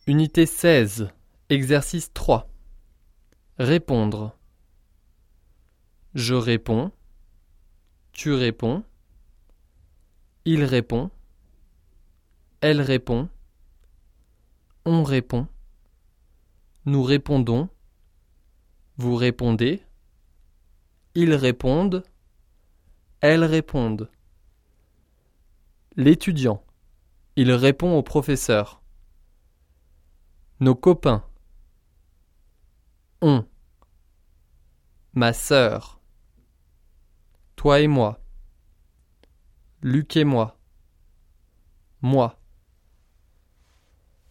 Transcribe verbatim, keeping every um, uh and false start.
Unité seize, exercice trois. Répondre. Je réponds. Tu réponds. Il répond. Elle répond. On répond. Nous répondons. Vous répondez. Ils répondent. Elles répondent. L'étudiant. Il répond au professeur. Nos copains. On. Ma sœur. Toi et moi. Luc et moi. Moi.